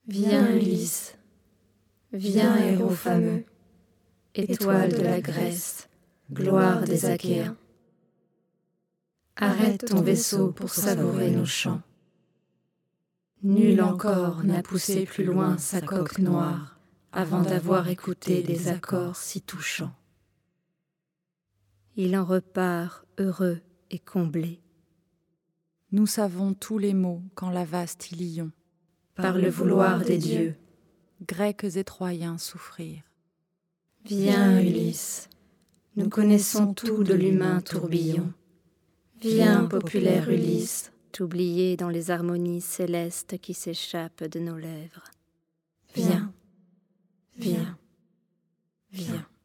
Viens Ulysse, viens héros fameux, étoile de la Grèce, gloire des Achéens. Arrête ton vaisseau pour savourer nos chants. Nul encore n'a poussé plus loin sa coque noire avant d'avoir écouté des accords si touchants. Il en repart heureux et comblé. Nous savons tous les mots quand la vaste Ilion, par le vouloir des dieux, Grecs et Troyens souffrir. Viens Ulysse, nous connaissons tout de l'humain tourbillon. Viens populaire Ulysse, t'oublier dans les harmonies célestes qui s'échappent de nos lèvres. Viens, viens, viens.